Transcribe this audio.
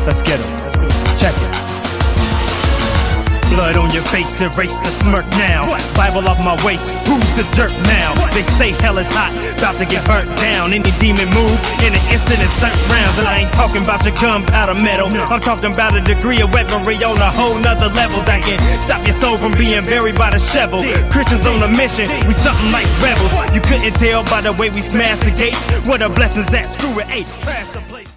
Let's get 'em. Check it. Blood on your face, erase the smirk now. Bible off my waist, who's the jerk now? They say hell is hot, about to get burnt down. Any demon move, in an instant it's sent rounds. And I ain't talking about your gunpowder metal, I'm talking about a degree of weaponry on a whole nother level that can stop your soul from being buried by the shovel. Christians on a mission, we something like rebels. You couldn't tell by the way we smashed the gates. What a blessing's that, screw it, trash the place.